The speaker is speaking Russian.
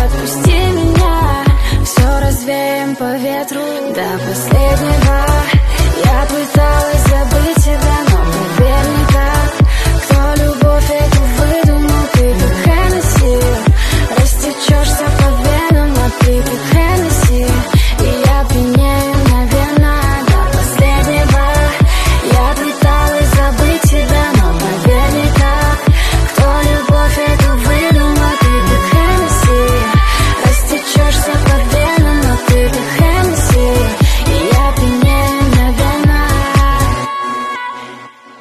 отпусти меня, все развеем по ветру до последней